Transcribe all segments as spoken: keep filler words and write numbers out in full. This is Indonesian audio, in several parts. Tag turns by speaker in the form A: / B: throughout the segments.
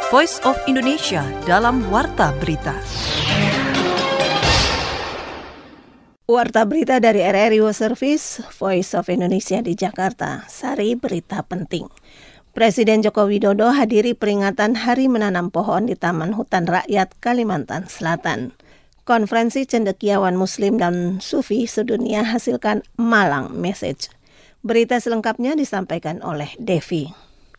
A: Voice of Indonesia dalam Warta Berita.
B: Warta Berita dari R R I World Service, Voice of Indonesia di Jakarta. Sari berita penting. Presiden Joko Widodo hadiri peringatan Hari Menanam Pohon di Taman Hutan Rakyat Kalimantan Selatan. Konferensi Cendekiawan Muslim dan Sufi sedunia hasilkan Malang Message. Berita selengkapnya disampaikan oleh Devi.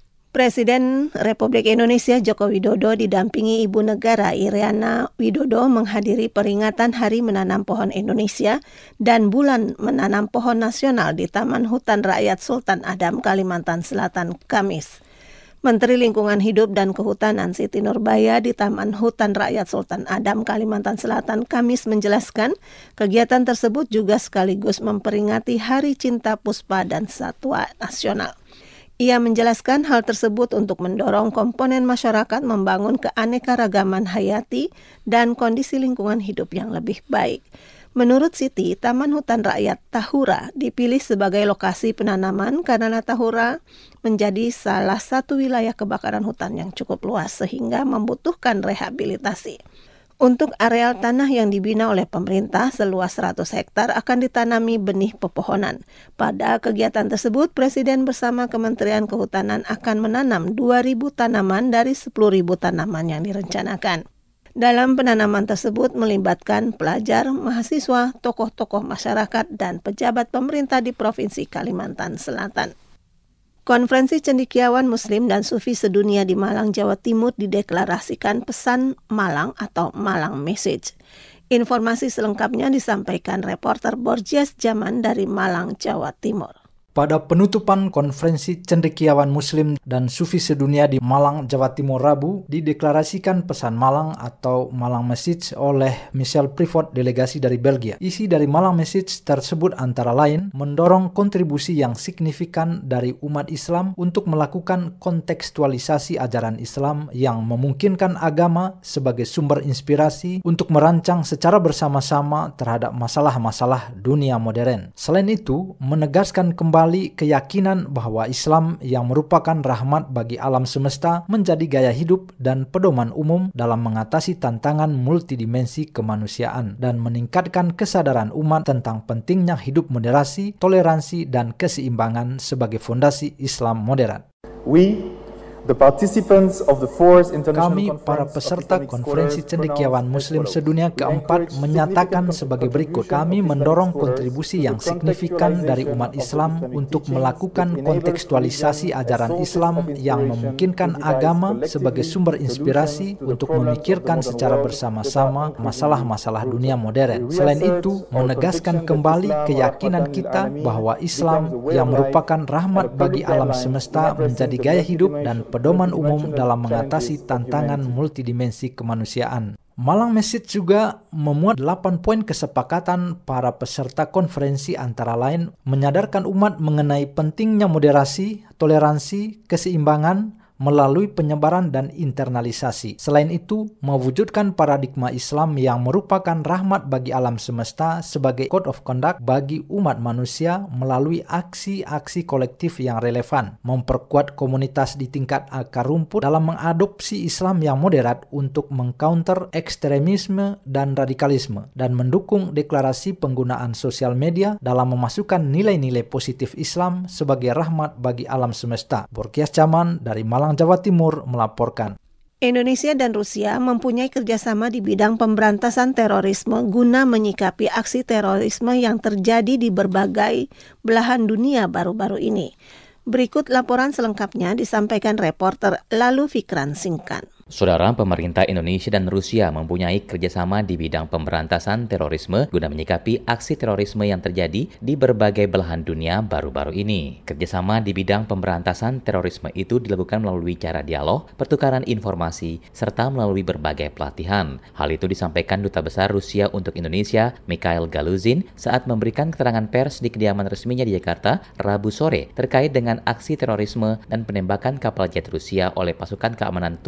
B: Presiden Republik Indonesia Joko Widodo didampingi Ibu Negara Iriana Widodo menghadiri peringatan Hari Menanam Pohon Indonesia dan Bulan Menanam Pohon Nasional di Taman Hutan Rakyat Sultan Adam, Kalimantan Selatan, Kamis. Menteri Lingkungan Hidup dan Kehutanan Siti Nurbaya di Taman Hutan Rakyat Sultan Adam, Kalimantan Selatan, Kamis menjelaskan kegiatan tersebut juga sekaligus memperingati Hari Cinta Puspa dan Satwa Nasional. Ia menjelaskan hal tersebut untuk mendorong komponen masyarakat membangun keanekaragaman hayati dan kondisi lingkungan hidup yang lebih baik. Menurut Siti, Taman Hutan Rakyat Tahura dipilih sebagai lokasi penanaman karena Tahura menjadi salah satu wilayah kebakaran hutan yang cukup luas sehingga membutuhkan rehabilitasi. Untuk areal tanah yang dibina oleh pemerintah seluas seratus hektar akan ditanami benih pepohonan. Pada kegiatan tersebut, Presiden bersama Kementerian Kehutanan akan menanam dua ribu tanaman dari sepuluh ribu tanaman yang direncanakan. Dalam penanaman tersebut melibatkan pelajar, mahasiswa, tokoh-tokoh masyarakat, dan pejabat pemerintah di Provinsi Kalimantan Selatan. Konferensi Cendekiawan Muslim dan Sufi sedunia di Malang, Jawa Timur dideklarasikan Pesan Malang atau Malang Message. Informasi selengkapnya disampaikan reporter Borjias Zaman dari Malang, Jawa Timur.
C: Pada penutupan konferensi Cendekiawan Muslim dan Sufi sedunia di Malang, Jawa Timur Rabu, dideklarasikan Pesan Malang atau Malang Message oleh Michel Prevot, delegasi dari Belgia. Isi dari Malang Message tersebut antara lain mendorong kontribusi yang signifikan dari umat Islam untuk melakukan kontekstualisasi ajaran Islam yang memungkinkan agama sebagai sumber inspirasi untuk merancang secara bersama-sama terhadap masalah-masalah dunia modern. Selain itu, menegaskan kembali keyakinan bahwa Islam yang merupakan rahmat bagi alam semesta menjadi gaya hidup dan pedoman umum dalam mengatasi tantangan multidimensi kemanusiaan dan meningkatkan kesadaran umat tentang pentingnya hidup moderasi, toleransi, dan keseimbangan sebagai fondasi Islam modern.
D: We The participants of the fourth international
C: Kami, para peserta konferensi cendekiawan Muslim sedunia keempat, menyatakan sebagai berikut. Kami mendorong kontribusi yang signifikan dari umat Islam untuk melakukan kontekstualisasi ajaran Islam yang memungkinkan agama sebagai sumber inspirasi untuk memikirkan secara bersama-sama masalah-masalah dunia modern. Selain itu, menegaskan kembali keyakinan kita bahwa Islam yang merupakan rahmat bagi alam semesta menjadi gaya hidup dan pedoman umum dalam mengatasi tantangan multidimensi kemanusiaan. Malang Message juga memuat delapan poin kesepakatan para peserta konferensi, antara lain menyadarkan umat mengenai pentingnya moderasi, toleransi, keseimbangan melalui penyebaran dan internalisasi. Selain itu, mewujudkan paradigma Islam yang merupakan rahmat bagi alam semesta sebagai code of conduct bagi umat manusia melalui aksi-aksi kolektif yang relevan, memperkuat komunitas di tingkat akar rumput dalam mengadopsi Islam yang moderat untuk mengcounter ekstremisme dan radikalisme, dan mendukung deklarasi penggunaan sosial media dalam memasukkan nilai-nilai positif Islam sebagai rahmat bagi alam semesta. Borjias Zaman dari Malang, Jawa Timur melaporkan.
B: Indonesia dan Rusia mempunyai kerjasama di bidang pemberantasan terorisme guna menyikapi aksi terorisme yang terjadi di berbagai belahan dunia baru-baru ini. Berikut laporan selengkapnya disampaikan reporter Lalu Fikran Singkan.
E: Saudara, pemerintah Indonesia dan Rusia mempunyai kerjasama di bidang pemberantasan terorisme guna menyikapi aksi terorisme yang terjadi di berbagai belahan dunia baru-baru ini. Kerjasama di bidang pemberantasan terorisme itu dilakukan melalui cara dialog, pertukaran informasi, serta melalui berbagai pelatihan. Hal itu disampaikan Duta Besar Rusia untuk Indonesia, Mikhail Galuzin, saat memberikan keterangan pers di kediaman resminya di Jakarta, Rabu sore, terkait dengan aksi terorisme dan penembakan kapal jet Rusia oleh pasukan keamanan Turki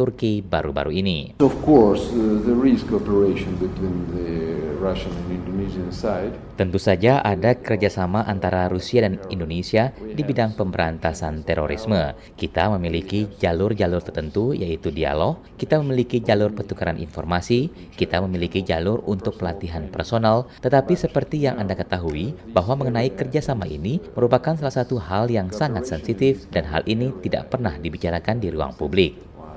E: baru-baru ini.
F: Of course, uh, there is cooperation between the Russian and Indonesian side.
E: Tentu saja ada kerjasama antara Rusia dan Indonesia di bidang pemberantasan terorisme. Kita memiliki jalur-jalur tertentu yaitu dialog, kita memiliki jalur pertukaran informasi, kita memiliki jalur untuk pelatihan personal, tetapi seperti yang Anda ketahui bahwa mengenai kerjasama ini merupakan salah satu hal yang sangat sensitif dan hal ini tidak pernah dibicarakan di ruang publik.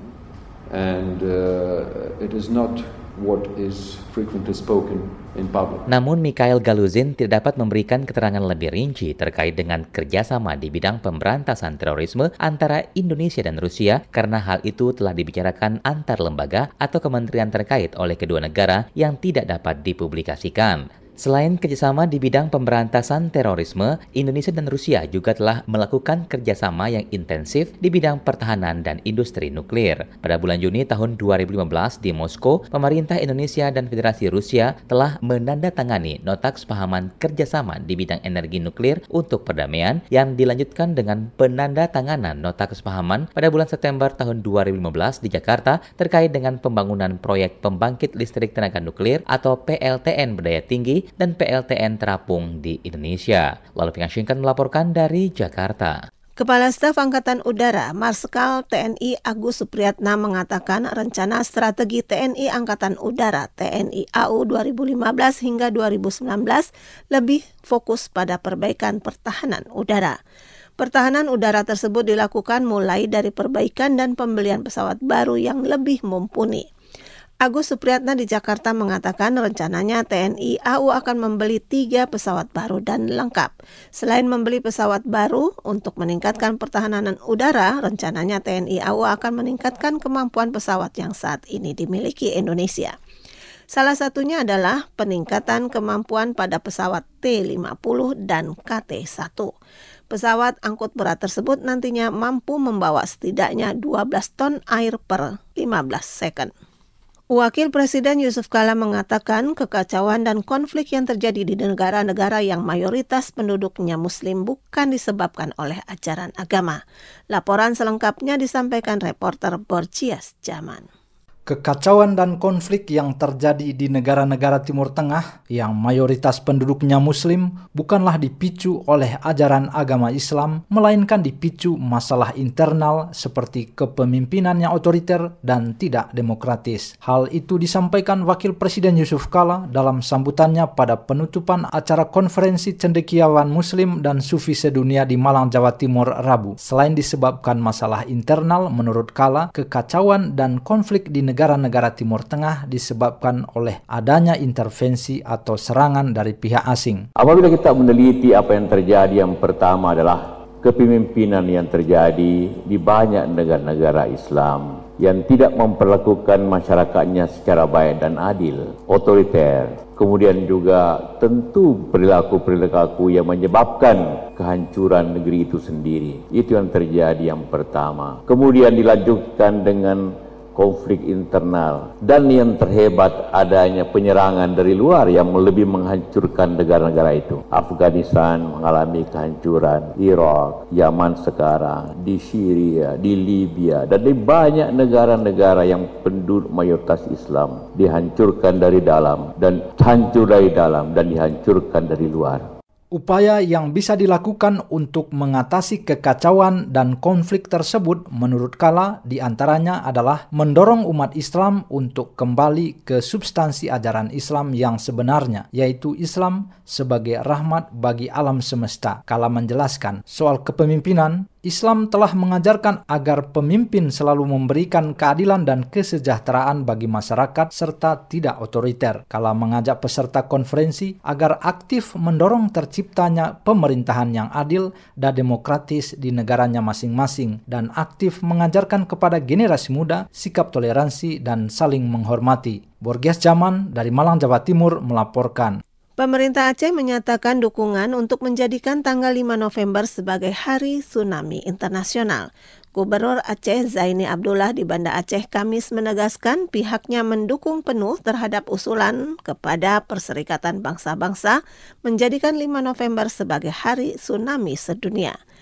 F: And uh, it is not what is frequently spoken in public.
E: Namun Mikhail Galuzin tidak dapat memberikan keterangan lebih rinci terkait dengan kerjasama di bidang pemberantasan terorisme antara Indonesia dan Rusia karena hal itu telah dibicarakan antar lembaga atau kementerian terkait oleh kedua negara yang tidak dapat dipublikasikan. Selain kerjasama di bidang pemberantasan terorisme, Indonesia dan Rusia juga telah melakukan kerjasama yang intensif di bidang pertahanan dan industri nuklir. Pada bulan Juni tahun dua ribu lima belas di Moskow, pemerintah Indonesia dan Federasi Rusia telah menandatangani nota kesepahaman kerjasama di bidang energi nuklir untuk perdamaian yang dilanjutkan dengan penandatanganan nota kesepahaman pada bulan September tahun dua ribu lima belas di Jakarta terkait dengan pembangunan proyek pembangkit listrik tenaga nuklir atau P L T N berdaya tinggi dan P L T N terapung di Indonesia. Lalu Pengasingkan melaporkan dari Jakarta.
B: Kepala Staf Angkatan Udara Marskal T N I Agus Supriyatna mengatakan rencana strategi T N I Angkatan Udara T N I A U dua ribu lima belas hingga dua ribu sembilan belas lebih fokus pada perbaikan pertahanan udara. Pertahanan udara tersebut dilakukan mulai dari perbaikan dan pembelian pesawat baru yang lebih mumpuni. Agus Supriyatna di Jakarta mengatakan rencananya T N I A U akan membeli tiga pesawat baru dan lengkap. Selain membeli pesawat baru untuk meningkatkan pertahanan udara, rencananya T N I A U akan meningkatkan kemampuan pesawat yang saat ini dimiliki Indonesia. Salah satunya adalah peningkatan kemampuan pada pesawat T lima puluh dan K T satu. Pesawat angkut berat tersebut nantinya mampu membawa setidaknya dua belas ton air per lima belas second. Wakil Presiden Yusuf Kala mengatakan kekacauan dan konflik yang terjadi di negara-negara yang mayoritas penduduknya Muslim bukan disebabkan oleh ajaran agama. Laporan selengkapnya disampaikan reporter Borcias Jaman.
C: Kekacauan dan konflik yang terjadi di negara-negara Timur Tengah yang mayoritas penduduknya Muslim bukanlah dipicu oleh ajaran agama Islam, melainkan dipicu masalah internal seperti kepemimpinan yang otoriter dan tidak demokratis. Hal itu disampaikan Wakil Presiden Yusuf Kala dalam sambutannya pada penutupan acara konferensi cendekiawan Muslim dan Sufi sedunia di Malang, Jawa Timur, Rabu. Selain disebabkan masalah internal, menurut Kala, kekacauan dan konflik di negara-negara Timur Tengah disebabkan oleh adanya intervensi atau serangan dari pihak asing.
G: Apabila kita meneliti apa yang terjadi, yang pertama adalah kepemimpinan yang terjadi di banyak negara-negara Islam yang tidak memperlakukan masyarakatnya secara baik dan adil, otoriter. Kemudian juga tentu perilaku-perilaku yang menyebabkan kehancuran negeri itu sendiri. Itu yang terjadi yang pertama. Kemudian dilanjutkan dengan konflik internal, dan yang terhebat adanya penyerangan dari luar yang lebih menghancurkan negara-negara itu. Afghanistan mengalami kehancuran, Irak, Yaman sekarang, di Syria, di Libya, dan di banyak negara-negara yang penduduk mayoritas Islam dihancurkan dari dalam, dan hancur dari dalam, dan dihancurkan dari luar.
C: Upaya yang bisa dilakukan untuk mengatasi kekacauan dan konflik tersebut menurut Kala diantaranya adalah mendorong umat Islam untuk kembali ke substansi ajaran Islam yang sebenarnya, yaitu Islam sebagai rahmat bagi alam semesta. Kala menjelaskan soal kepemimpinan, Islam telah mengajarkan agar pemimpin selalu memberikan keadilan dan kesejahteraan bagi masyarakat serta tidak otoriter. Kala mengajak peserta konferensi agar aktif mendorong terciptanya pemerintahan yang adil dan demokratis di negaranya masing-masing dan aktif mengajarkan kepada generasi muda sikap toleransi dan saling menghormati. Borges Jaman dari Malang, Jawa Timur melaporkan.
B: Pemerintah Aceh menyatakan dukungan untuk menjadikan tanggal lima November sebagai Hari Tsunami Internasional. Gubernur Aceh Zaini Abdullah di Banda Aceh Kamis menegaskan pihaknya mendukung penuh terhadap usulan kepada Perserikatan Bangsa-Bangsa menjadikan lima November sebagai Hari Tsunami Sedunia.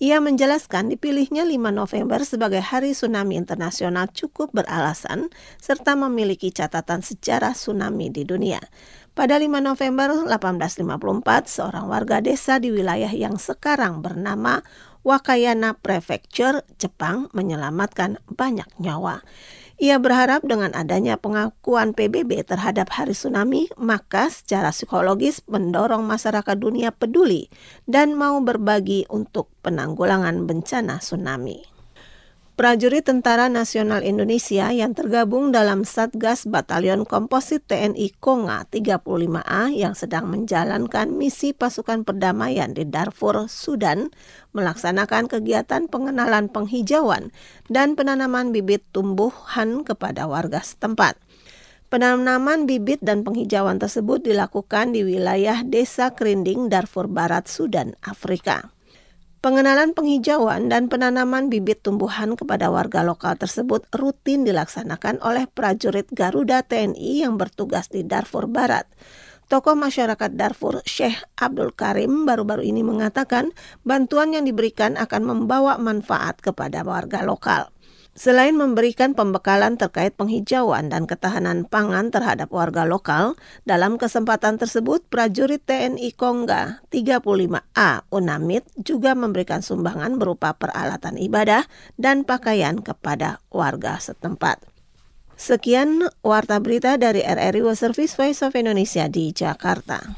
B: Ia menjelaskan dipilihnya lima November sebagai Hari Tsunami Internasional cukup beralasan serta memiliki catatan sejarah tsunami di dunia. Pada lima November delapan belas lima puluh empat, seorang warga desa di wilayah yang sekarang bernama Wakayama Prefecture, Jepang, menyelamatkan banyak nyawa. Ia berharap dengan adanya pengakuan P B B terhadap Hari Tsunami, maka secara psikologis mendorong masyarakat dunia peduli dan mau berbagi untuk penanggulangan bencana tsunami. Prajurit Tentara Nasional Indonesia yang tergabung dalam Satgas Batalion Komposit T N I Konga tiga puluh lima A yang sedang menjalankan misi pasukan perdamaian di Darfur, Sudan, melaksanakan kegiatan pengenalan penghijauan dan penanaman bibit tumbuhan kepada warga setempat. Penanaman bibit dan penghijauan tersebut dilakukan di wilayah Desa Kerinding, Darfur Barat, Sudan, Afrika. Pengenalan penghijauan dan penanaman bibit tumbuhan kepada warga lokal tersebut rutin dilaksanakan oleh prajurit Garuda T N I yang bertugas di Darfur Barat. Tokoh masyarakat Darfur, Syekh Abdul Karim, baru-baru ini mengatakan bantuan yang diberikan akan membawa manfaat kepada warga lokal. Selain memberikan pembekalan terkait penghijauan dan ketahanan pangan terhadap warga lokal, dalam kesempatan tersebut prajurit T N I Konga tiga puluh lima A UNAMID juga memberikan sumbangan berupa peralatan ibadah dan pakaian kepada warga setempat. Sekian warta berita dari R R I World Service Voice of Indonesia di Jakarta.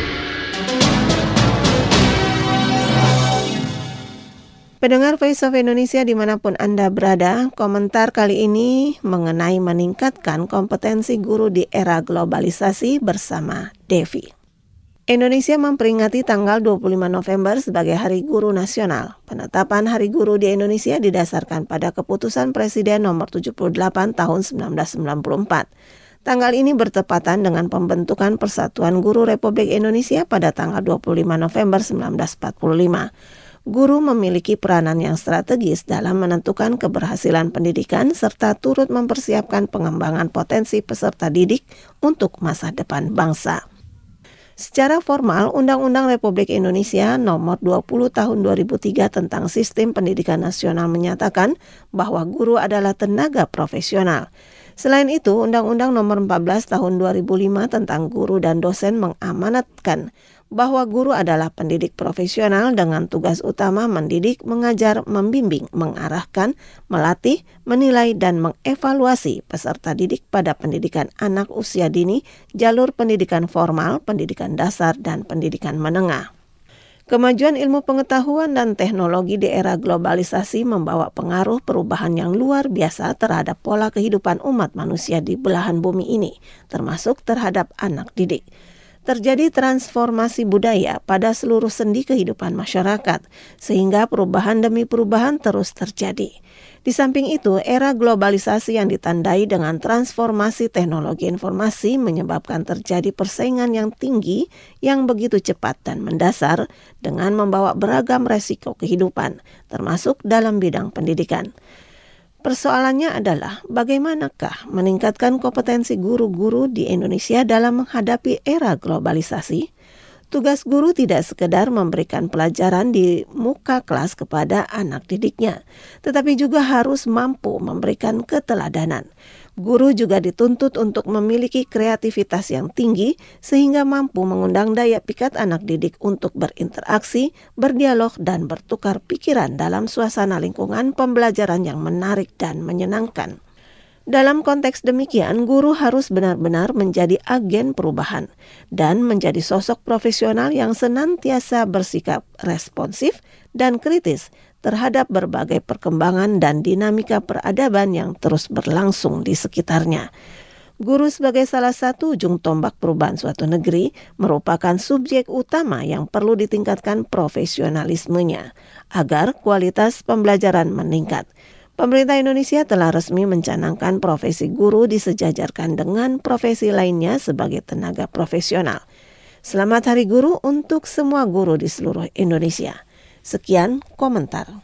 B: Pendengar Voice of Indonesia dimanapun Anda berada, komentar kali ini mengenai meningkatkan kompetensi guru di era globalisasi bersama Devi. Indonesia memperingati tanggal dua puluh lima November sebagai Hari Guru Nasional. Penetapan Hari Guru di Indonesia didasarkan pada keputusan Presiden nomor tujuh puluh delapan tahun seribu sembilan ratus sembilan puluh empat. Tanggal ini bertepatan dengan pembentukan Persatuan Guru Republik Indonesia pada tanggal dua puluh lima November seribu sembilan ratus empat puluh lima. Guru memiliki peranan yang strategis dalam menentukan keberhasilan pendidikan serta turut mempersiapkan pengembangan potensi peserta didik untuk masa depan bangsa. Secara formal, Undang-Undang Republik Indonesia Nomor dua puluh Tahun dua ribu tiga tentang Sistem Pendidikan Nasional menyatakan bahwa guru adalah tenaga profesional. Selain itu, Undang-Undang Nomor empat belas Tahun dua ribu lima tentang guru dan dosen mengamanatkan bahwa guru adalah pendidik profesional dengan tugas utama mendidik, mengajar, membimbing, mengarahkan, melatih, menilai, dan mengevaluasi peserta didik pada pendidikan anak usia dini, jalur pendidikan formal, pendidikan dasar, dan pendidikan menengah. Kemajuan ilmu pengetahuan dan teknologi di era globalisasi membawa pengaruh perubahan yang luar biasa terhadap pola kehidupan umat manusia di belahan bumi ini, termasuk terhadap anak didik. Terjadi transformasi budaya pada seluruh sendi kehidupan masyarakat, sehingga perubahan demi perubahan terus terjadi. Di samping itu, era globalisasi yang ditandai dengan transformasi teknologi informasi menyebabkan terjadi persaingan yang tinggi yang begitu cepat dan mendasar dengan membawa beragam resiko kehidupan, termasuk dalam bidang pendidikan. Persoalannya adalah bagaimanakah meningkatkan kompetensi guru-guru di Indonesia dalam menghadapi era globalisasi? Tugas guru tidak sekedar memberikan pelajaran di muka kelas kepada anak didiknya, tetapi juga harus mampu memberikan keteladanan. Guru juga dituntut untuk memiliki kreativitas yang tinggi sehingga mampu mengundang daya pikat anak didik untuk berinteraksi, berdialog, dan bertukar pikiran dalam suasana lingkungan pembelajaran yang menarik dan menyenangkan. Dalam konteks demikian, guru harus benar-benar menjadi agen perubahan dan menjadi sosok profesional yang senantiasa bersikap responsif dan kritis terhadap berbagai perkembangan dan dinamika peradaban yang terus berlangsung di sekitarnya. Guru sebagai salah satu ujung tombak perubahan suatu negeri merupakan subjek utama yang perlu ditingkatkan profesionalismenya agar kualitas pembelajaran meningkat. Pemerintah Indonesia telah resmi mencanangkan profesi guru disejajarkan dengan profesi lainnya sebagai tenaga profesional. Selamat Hari Guru untuk semua guru di seluruh Indonesia. Sekian komentar.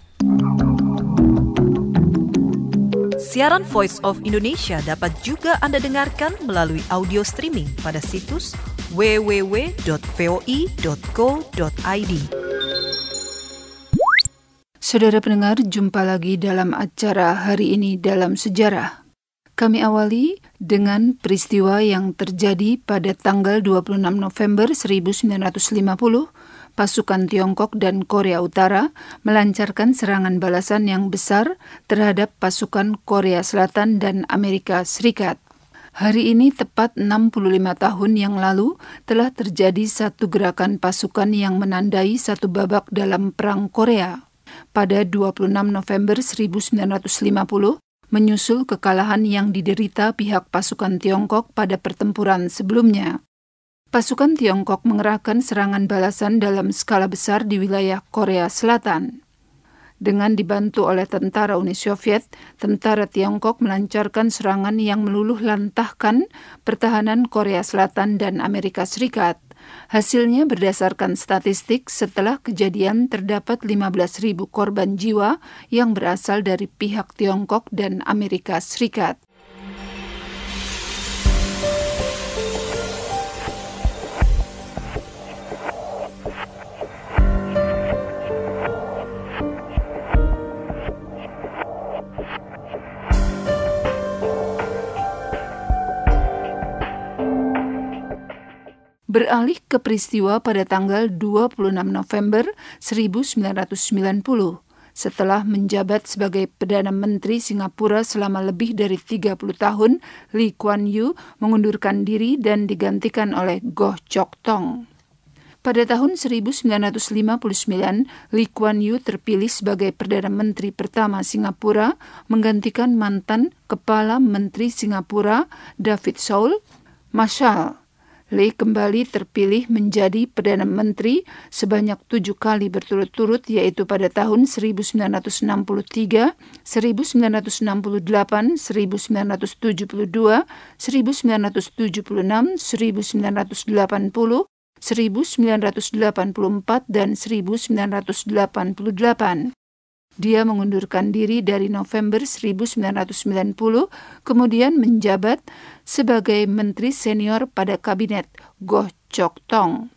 A: Siaran Voice of Indonesia dapat juga Anda dengarkan melalui audio streaming pada situs w w w dot voi dot co dot i d.
H: Saudara pendengar, jumpa lagi dalam acara Hari Ini Dalam Sejarah. Kami awali dengan peristiwa yang terjadi pada tanggal dua puluh enam November seribu sembilan ratus lima puluh. Pasukan Tiongkok dan Korea Utara melancarkan serangan balasan yang besar terhadap pasukan Korea Selatan dan Amerika Serikat. Hari ini tepat enam puluh lima tahun yang lalu telah terjadi satu gerakan pasukan yang menandai satu babak dalam Perang Korea. Pada dua puluh enam November seribu sembilan ratus lima puluh, menyusul kekalahan yang diderita pihak pasukan Tiongkok pada pertempuran sebelumnya. Pasukan Tiongkok mengerahkan serangan balasan dalam skala besar di wilayah Korea Selatan. Dengan dibantu oleh tentara Uni Soviet, tentara Tiongkok melancarkan serangan yang meluluh lantahkan pertahanan Korea Selatan dan Amerika Serikat. Hasilnya berdasarkan statistik, setelah kejadian terdapat lima belas ribu korban jiwa yang berasal dari pihak Tiongkok dan Amerika Serikat. Beralih ke peristiwa pada tanggal dua puluh enam November seribu sembilan ratus sembilan puluh. Setelah menjabat sebagai Perdana Menteri Singapura selama lebih dari tiga puluh tahun, Lee Kuan Yew mengundurkan diri dan digantikan oleh Goh Chok Tong. Pada tahun seribu sembilan ratus lima puluh sembilan, Lee Kuan Yew terpilih sebagai Perdana Menteri pertama Singapura, menggantikan mantan Kepala Menteri Singapura David Soul Marshall. Lee kembali terpilih menjadi Perdana Menteri sebanyak tujuh kali berturut-turut, yaitu pada tahun seribu sembilan ratus enam puluh tiga, seribu sembilan ratus enam puluh delapan, seribu sembilan ratus tujuh puluh dua, seribu sembilan ratus tujuh puluh enam, seribu sembilan ratus delapan puluh, seribu sembilan ratus delapan puluh empat, dan seribu sembilan ratus delapan puluh delapan. Dia mengundurkan diri dari November seribu sembilan ratus sembilan puluh, kemudian menjabat sebagai Menteri Senior pada Kabinet Goh Chok Tong.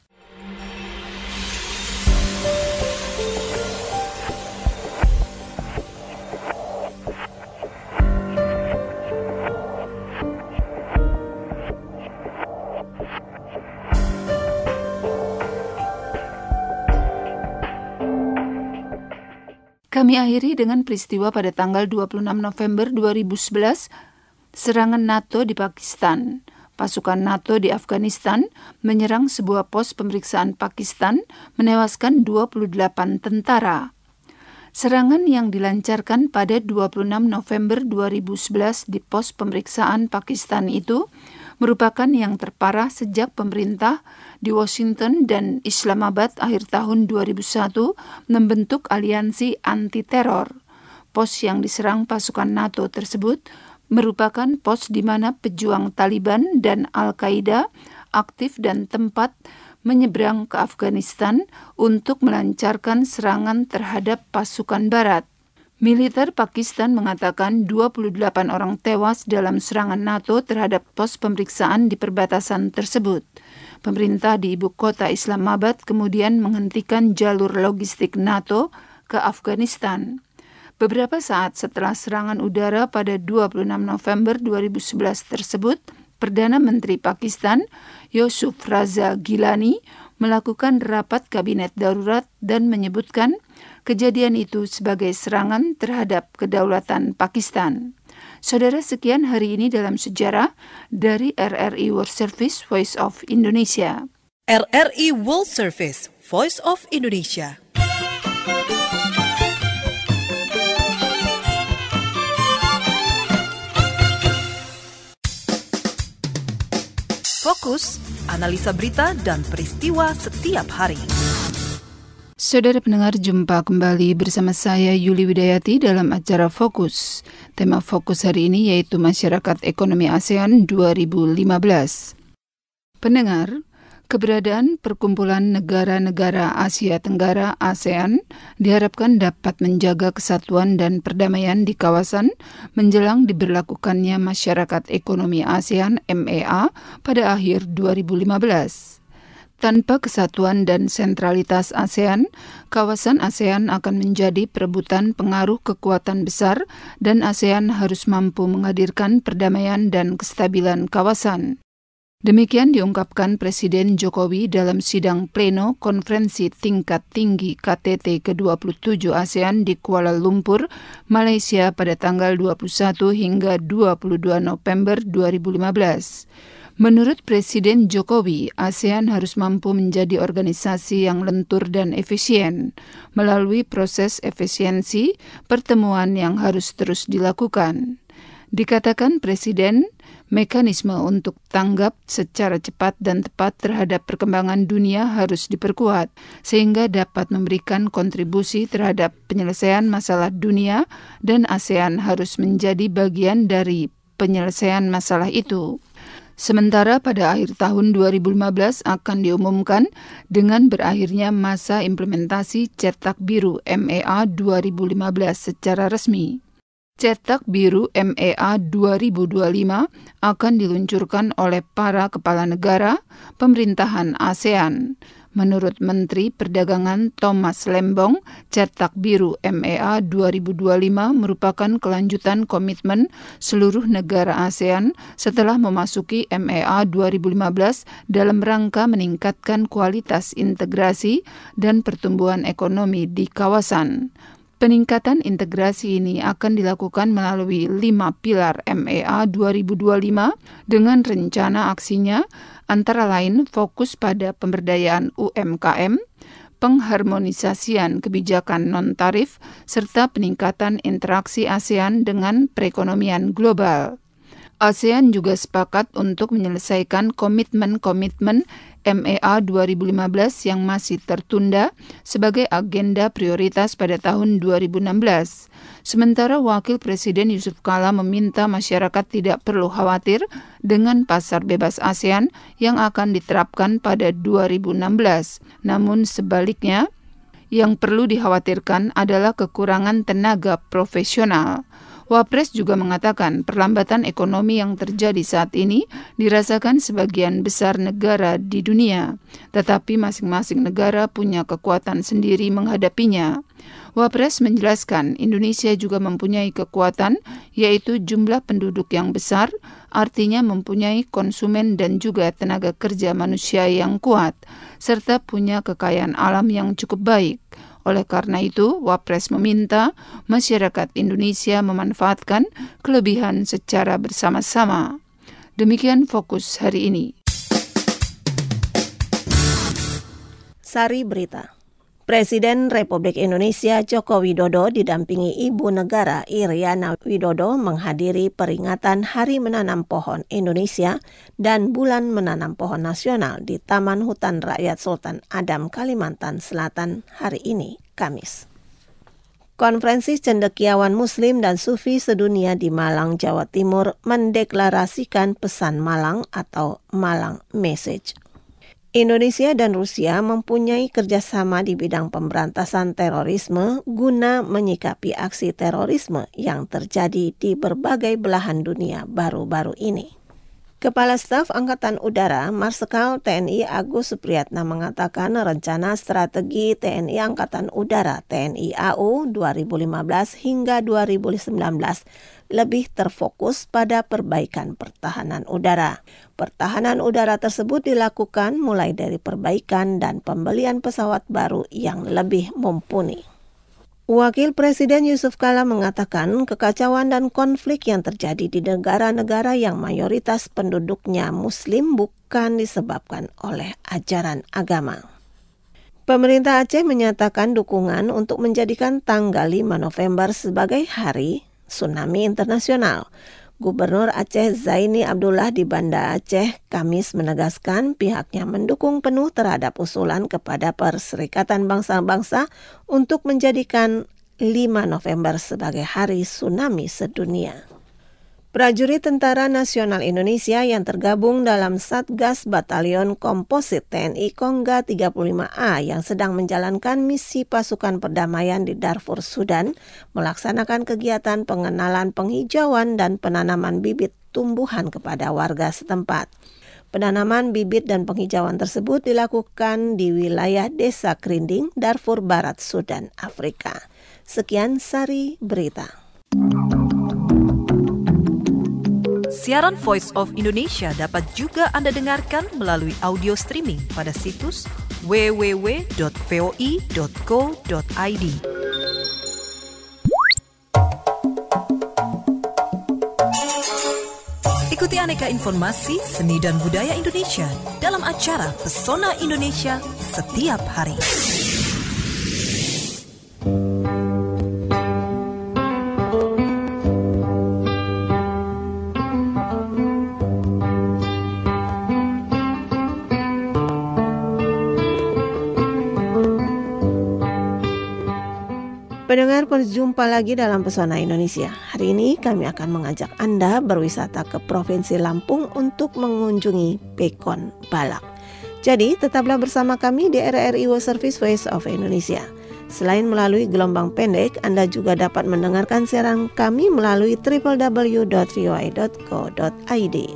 H: Kami akhiri dengan peristiwa pada tanggal dua puluh enam November dua ribu sebelas, serangan NATO di Pakistan. Pasukan NATO di Afghanistan menyerang sebuah pos pemeriksaan Pakistan, menewaskan dua puluh delapan tentara. Serangan yang dilancarkan pada dua puluh enam November dua ribu sebelas di pos pemeriksaan Pakistan itu merupakan yang terparah sejak pemerintah di Washington dan Islamabad akhir tahun dua ribu satu membentuk aliansi anti-teror. Pos yang diserang pasukan NATO tersebut merupakan pos di mana pejuang Taliban dan Al-Qaeda aktif dan tempat menyeberang ke Afghanistan untuk melancarkan serangan terhadap pasukan Barat. Militer Pakistan mengatakan dua puluh delapan orang tewas dalam serangan NATO terhadap pos pemeriksaan di perbatasan tersebut. Pemerintah di ibu kota Islamabad kemudian menghentikan jalur logistik NATO ke Afghanistan. Beberapa saat setelah serangan udara pada dua puluh enam November dua ribu sebelas tersebut, Perdana Menteri Pakistan Yusuf Raza Gilani melakukan rapat kabinet darurat dan menyebutkan kejadian itu sebagai serangan terhadap kedaulatan Pakistan. Saudara, sekian hari ini dalam sejarah dari R R I World Service Voice of Indonesia.
A: R R I World Service Voice of Indonesia. Fokus, analisa berita dan peristiwa setiap hari.
H: Saudara pendengar, jumpa kembali bersama saya Yuli Widayati dalam acara Fokus. Tema Fokus hari ini yaitu Masyarakat Ekonomi ASEAN dua ribu lima belas. Pendengar, keberadaan Perkumpulan Negara-Negara Asia Tenggara ASEAN diharapkan dapat menjaga kesatuan dan perdamaian di kawasan menjelang diberlakukannya Masyarakat Ekonomi ASEAN M E A pada akhir dua ribu lima belas. Tanpa kesatuan dan sentralitas ASEAN, kawasan ASEAN akan menjadi perebutan pengaruh kekuatan besar dan ASEAN harus mampu menghadirkan perdamaian dan kestabilan kawasan. Demikian diungkapkan Presiden Jokowi dalam sidang pleno konferensi tingkat tinggi K T T ke dua puluh tujuh ASEAN di Kuala Lumpur, Malaysia pada tanggal dua puluh satu hingga dua puluh dua November dua ribu lima belas. Menurut Presiden Jokowi, ASEAN harus mampu menjadi organisasi yang lentur dan efisien. Melalui proses efisiensi, pertemuan yang harus terus dilakukan. Dikatakan Presiden, mekanisme untuk tanggap secara cepat dan tepat terhadap perkembangan dunia harus diperkuat, sehingga dapat memberikan kontribusi terhadap penyelesaian masalah dunia, dan ASEAN harus menjadi bagian dari penyelesaian masalah itu. Sementara pada akhir tahun dua ribu lima belas akan diumumkan dengan berakhirnya masa implementasi Cetak Biru M E A dua ribu lima belas secara resmi. Cetak Biru M E A dua ribu dua puluh lima akan diluncurkan oleh para kepala negara pemerintahan ASEAN. Menurut Menteri Perdagangan Thomas Lembong, Cetak Biru M E A dua ribu dua puluh lima merupakan kelanjutan komitmen seluruh negara ASEAN setelah memasuki M E A dua ribu lima belas dalam rangka meningkatkan kualitas integrasi dan pertumbuhan ekonomi di kawasan. Peningkatan integrasi ini akan dilakukan melalui lima pilar M E A dua ribu dua puluh lima dengan rencana aksinya antara lain fokus pada pemberdayaan U M K M, pengharmonisasian kebijakan non-tarif, serta peningkatan interaksi ASEAN dengan perekonomian global. ASEAN juga sepakat untuk menyelesaikan komitmen-komitmen M E A dua ribu lima belas yang masih tertunda sebagai agenda prioritas pada tahun dua ribu enam belas. Sementara Wakil Presiden Yusuf Kala meminta masyarakat tidak perlu khawatir dengan pasar bebas ASEAN yang akan diterapkan pada dua ribu enam belas. Namun sebaliknya, yang perlu dikhawatirkan adalah kekurangan tenaga profesional. Wapres juga mengatakan perlambatan ekonomi yang terjadi saat ini dirasakan sebagian besar negara di dunia, tetapi masing-masing negara punya kekuatan sendiri menghadapinya. Wapres menjelaskan Indonesia juga mempunyai kekuatan, yaitu jumlah penduduk yang besar, artinya mempunyai konsumen dan juga tenaga kerja manusia yang kuat, serta punya kekayaan alam yang cukup baik. Oleh karena itu, Wapres meminta masyarakat Indonesia memanfaatkan kelebihan secara bersama-sama. Demikian fokus hari ini.
B: Sari Berita. Presiden Republik Indonesia Joko Widodo didampingi Ibu Negara Iriana Widodo menghadiri peringatan Hari Menanam Pohon Indonesia dan Bulan Menanam Pohon Nasional di Taman Hutan Rakyat Sultan Adam, Kalimantan Selatan hari ini, Kamis. Konferensi Cendekiawan Muslim dan Sufi sedunia di Malang, Jawa Timur mendeklarasikan pesan Malang atau Malang Message. Indonesia dan Rusia mempunyai kerjasama di bidang pemberantasan terorisme guna menyikapi aksi terorisme yang terjadi di berbagai belahan dunia baru-baru ini. Kepala Staf Angkatan Udara Marsikal T N I Agus Supriyatna mengatakan rencana strategi T N I Angkatan Udara T N I A U dua ribu lima belas hingga dua ribu sembilan belas lebih terfokus pada perbaikan pertahanan udara. Pertahanan udara tersebut dilakukan mulai dari perbaikan dan pembelian pesawat baru yang lebih mumpuni. Wakil Presiden Yusuf Kala mengatakan kekacauan dan konflik yang terjadi di negara-negara yang mayoritas penduduknya Muslim bukan disebabkan oleh ajaran agama. Pemerintah Aceh menyatakan dukungan untuk menjadikan tanggal lima November sebagai Hari Tsunami Internasional. Gubernur Aceh Zaini Abdullah di Banda Aceh Kamis menegaskan pihaknya mendukung penuh terhadap usulan kepada Perserikatan Bangsa-Bangsa untuk menjadikan lima November sebagai Hari Tsunami Sedunia. Prajurit Tentara Nasional Indonesia yang tergabung dalam Satgas Batalion Komposit T N I Kongga tiga puluh lima A yang sedang menjalankan misi pasukan perdamaian di Darfur, Sudan, melaksanakan kegiatan pengenalan penghijauan dan penanaman bibit tumbuhan kepada warga setempat. Penanaman bibit dan penghijauan tersebut dilakukan di wilayah Desa Krinding, Darfur Barat, Sudan, Afrika. Sekian Sari Berita.
A: Siaran Voice of Indonesia dapat juga Anda dengarkan melalui audio streaming pada situs w w w dot voi dot co dot i d. Ikuti aneka informasi seni dan budaya Indonesia dalam acara Pesona Indonesia setiap hari.
B: Pendengar, berjumpa lagi dalam Pesona Indonesia. Hari ini kami akan mengajak Anda berwisata ke Provinsi Lampung untuk mengunjungi Pekon Balak. Jadi, tetaplah bersama kami di R R I World Service Voice of Indonesia. Selain melalui gelombang pendek, Anda juga dapat mendengarkan siaran kami melalui w w w dot voi dot co dot i d.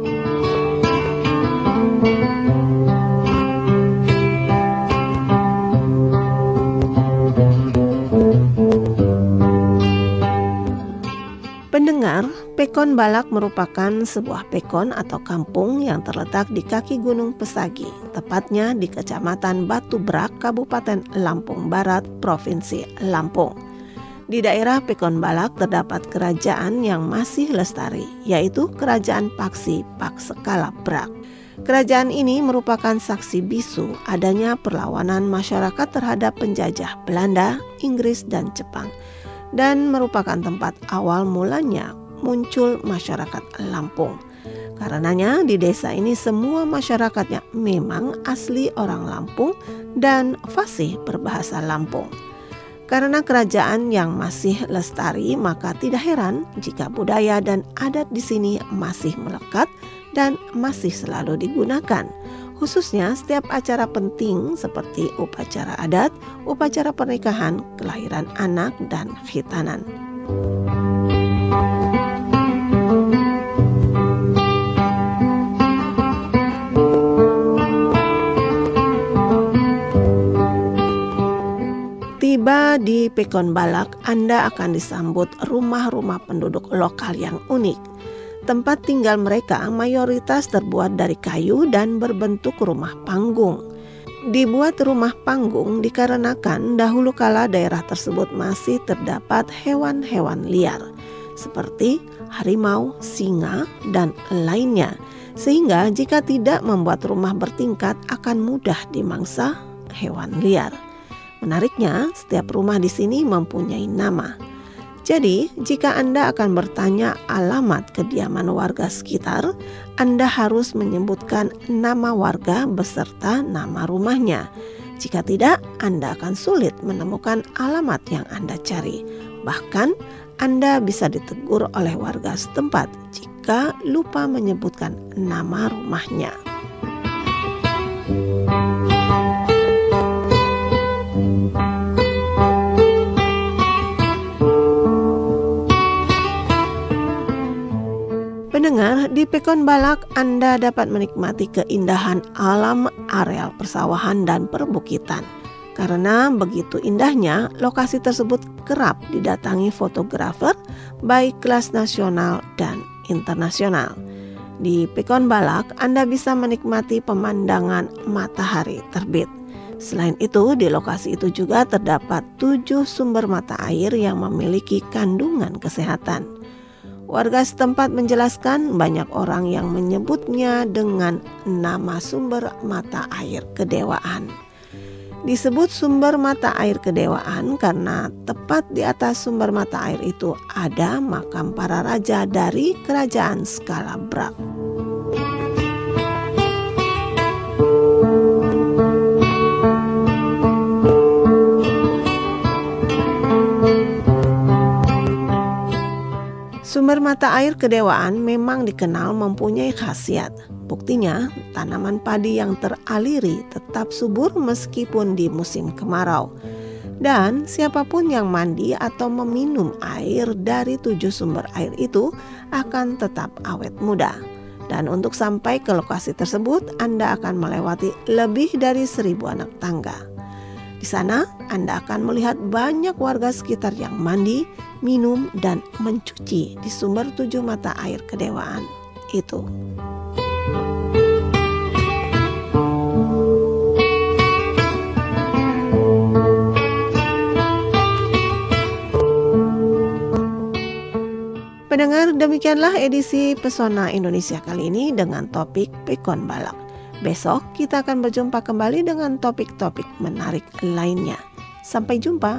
B: Pendengar, Pekon Balak merupakan sebuah pekon atau kampung yang terletak di kaki Gunung Pesagi, tepatnya di Kecamatan Batu Brak, Kabupaten Lampung Barat, Provinsi Lampung. Di daerah Pekon Balak terdapat kerajaan yang masih lestari, yaitu Kerajaan Paksi Paksekala Brak. Kerajaan ini merupakan saksi bisu adanya perlawanan masyarakat terhadap penjajah Belanda, Inggris, dan Jepang, dan merupakan tempat awal mulanya muncul masyarakat Lampung. Karenanya di desa ini semua masyarakatnya memang asli orang Lampung dan fasih berbahasa Lampung. Karena kerajaan yang masih lestari, maka tidak heran jika budaya dan adat di sini masih melekat dan masih selalu digunakan. Khususnya setiap acara penting seperti upacara adat, upacara pernikahan, kelahiran anak, dan khitanan. Tiba di Pekon Balak, Anda akan disambut rumah-rumah penduduk lokal yang unik. Tempat tinggal mereka mayoritas terbuat dari kayu dan berbentuk rumah panggung. Dibuat rumah panggung dikarenakan dahulu kala daerah tersebut masih terdapat hewan-hewan liar seperti harimau, singa, dan lainnya. Sehingga jika tidak membuat rumah bertingkat akan mudah dimangsa hewan liar. Menariknya, setiap rumah di sini mempunyai nama. Jadi, jika Anda akan bertanya alamat kediaman warga sekitar, Anda harus menyebutkan nama warga beserta nama rumahnya. Jika tidak, Anda akan sulit menemukan alamat yang Anda cari. Bahkan, Anda bisa ditegur oleh warga setempat jika lupa menyebutkan nama rumahnya. Pendengar, di Pekon Balak Anda dapat menikmati keindahan alam areal persawahan dan perbukitan. Karena begitu indahnya, lokasi tersebut kerap didatangi fotografer baik kelas nasional dan internasional. Di Pekon Balak Anda bisa menikmati pemandangan matahari terbit. Selain itu, di lokasi itu juga terdapat tujuh sumber mata air yang memiliki kandungan kesehatan. Warga setempat menjelaskan banyak orang yang menyebutnya dengan nama sumber mata air kedewaan. Disebut sumber mata air kedewaan karena tepat di atas sumber mata air itu ada makam para raja dari Kerajaan Skala Brak. Sumber mata air kedewaan memang dikenal mempunyai khasiat. Buktinya, tanaman padi yang teraliri tetap subur meskipun di musim kemarau. Dan siapapun yang mandi atau meminum air dari tujuh sumber air itu akan tetap awet muda. Dan untuk sampai ke lokasi tersebut, Anda akan melewati lebih dari seribu anak tangga. Di sana, Anda akan melihat banyak warga sekitar yang mandi, minum, dan mencuci di sumber tujuh mata air kedewaan itu. Pendengar, demikianlah edisi Pesona Indonesia kali ini dengan topik Pikon Balak. Besok kita akan berjumpa kembali dengan topik-topik menarik lainnya. Sampai jumpa.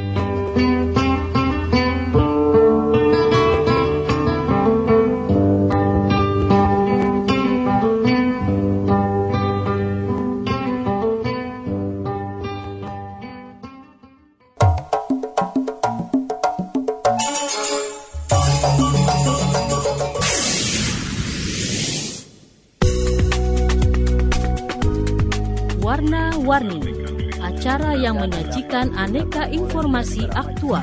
I: Warna-Warni, acara yang menyajikan aneka informasi aktual.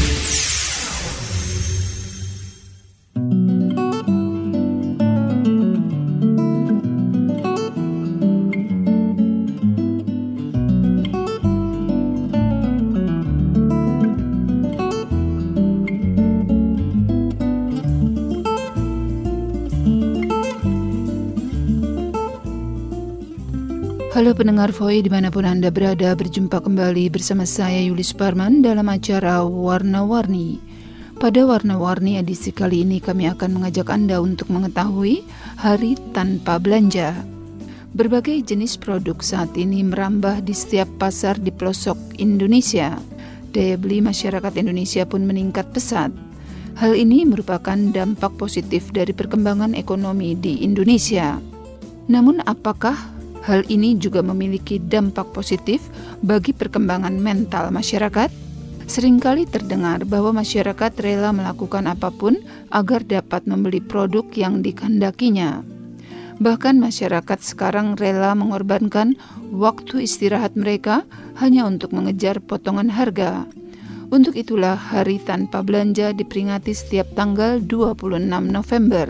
H: Halo pendengar V O I dimanapun Anda berada, berjumpa kembali bersama saya Yulis Parman dalam acara Warna-Warni. Pada Warna-Warni edisi kali ini kami akan mengajak Anda untuk mengetahui Hari Tanpa Belanja. Berbagai jenis produk saat ini merambah di setiap pasar di pelosok Indonesia. Daya beli masyarakat Indonesia pun meningkat pesat. Hal ini merupakan dampak positif dari perkembangan ekonomi di Indonesia. Namun apakah hal ini juga memiliki dampak positif bagi perkembangan mental masyarakat? Seringkali terdengar bahwa masyarakat rela melakukan apapun agar dapat membeli produk yang dikehendakinya. Bahkan masyarakat sekarang rela mengorbankan waktu istirahat mereka hanya untuk mengejar potongan harga. Untuk itulah Hari Tanpa Belanja diperingati setiap tanggal dua puluh enam November.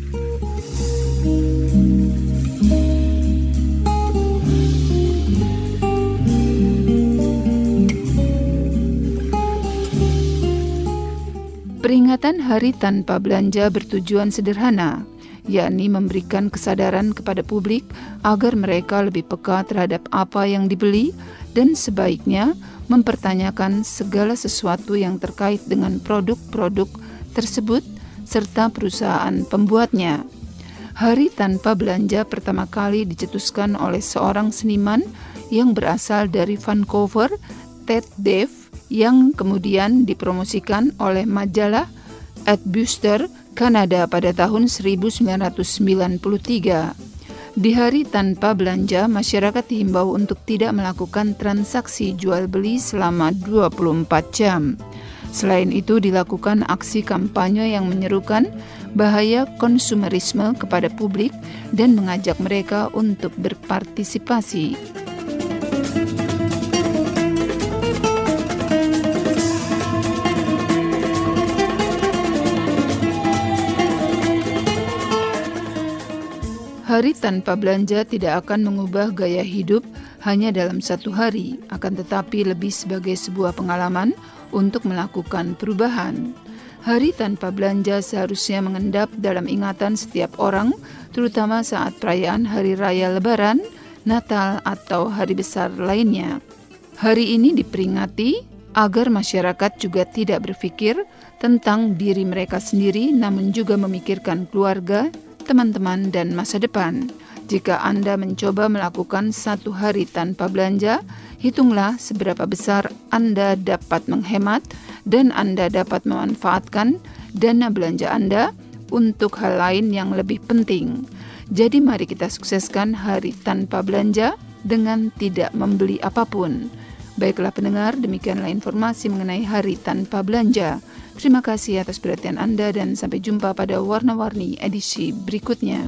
H: Peringatan Hari Tanpa Belanja bertujuan sederhana, yakni memberikan kesadaran kepada publik agar mereka lebih peka terhadap apa yang dibeli dan sebaiknya mempertanyakan segala sesuatu yang terkait dengan produk-produk tersebut serta perusahaan pembuatnya. Hari Tanpa Belanja pertama kali dicetuskan oleh seorang seniman yang berasal dari Vancouver, Ted Dave, yang kemudian dipromosikan oleh majalah Adbuster, Kanada pada tahun seribu sembilan ratus sembilan puluh tiga. Di Hari Tanpa Belanja, masyarakat dihimbau untuk tidak melakukan transaksi jual beli selama dua puluh empat jam. Selain itu, dilakukan aksi kampanye yang menyerukan bahaya konsumerisme kepada publik dan mengajak mereka untuk berpartisipasi. Hari Tanpa Belanja tidak akan mengubah gaya hidup hanya dalam satu hari, akan tetapi lebih sebagai sebuah pengalaman untuk melakukan perubahan. Hari Tanpa Belanja seharusnya mengendap dalam ingatan setiap orang, terutama saat perayaan Hari Raya Lebaran, Natal, atau hari besar lainnya. Hari ini diperingati agar masyarakat juga tidak berpikir tentang diri mereka sendiri, namun juga memikirkan keluarga, teman-teman, dan masa depan. Jika Anda mencoba melakukan satu hari tanpa belanja, hitunglah seberapa besar Anda dapat menghemat dan Anda dapat memanfaatkan dana belanja Anda untuk hal lain yang lebih penting. Jadi mari kita sukseskan Hari Tanpa Belanja dengan tidak membeli apapun. Baiklah pendengar, demikianlah informasi mengenai Hari Tanpa Belanja. Terima kasih atas perhatian Anda dan sampai jumpa pada Warna-Warni edisi berikutnya.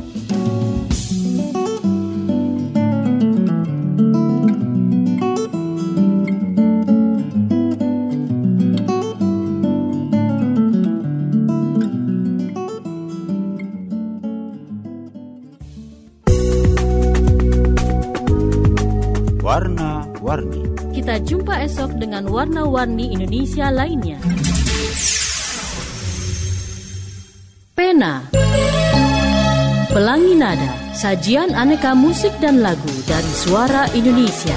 I: Kita jumpa esok dengan warna-warni Indonesia lainnya. Pena, Pelangi Nada, sajian aneka musik dan lagu dari Suara Indonesia.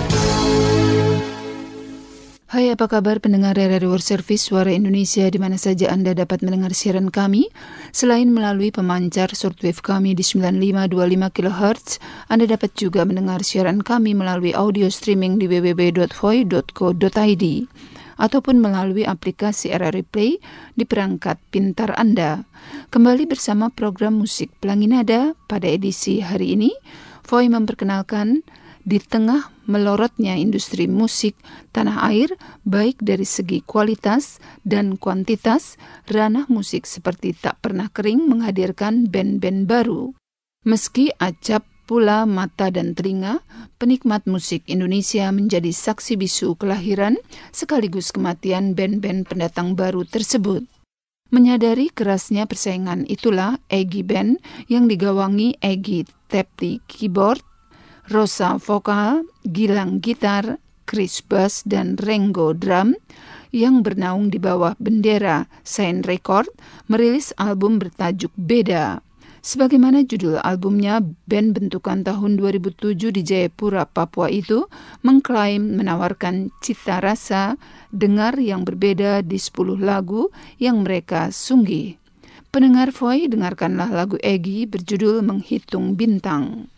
H: Hai, apa kabar pendengar R R I World Service Suara Indonesia di mana saja Anda dapat mendengar siaran kami? Selain melalui pemancar shortwave kami di sembilan lima dua lima kilohertz, Anda dapat juga mendengar siaran kami melalui audio streaming di w w w dot voi dot co dot i d ataupun melalui aplikasi R R I Play di perangkat pintar Anda. Kembali bersama program musik Pelangi Nada pada edisi hari ini, Voi memperkenalkan di tengah melorotnya industri musik tanah air, baik dari segi kualitas dan kuantitas, ranah musik seperti tak pernah kering menghadirkan band-band baru. Meski acap pula mata dan telinga, penikmat musik Indonesia menjadi saksi bisu kelahiran sekaligus kematian band-band pendatang baru tersebut. Menyadari kerasnya persaingan itulah Egy Band yang digawangi Egy Tapti keyboard, Rosa vokal, Gilang gitar, Chris bass, dan Rengo drum yang bernaung di bawah bendera Sign Record merilis album bertajuk Beda. Sebagaimana judul albumnya, band bentukan tahun dua ribu tujuh di Jayapura, Papua itu mengklaim menawarkan cita rasa dengar yang berbeda di sepuluh lagu yang mereka sungguh. Pendengar Voi, dengarkanlah lagu Egy berjudul Menghitung Bintang.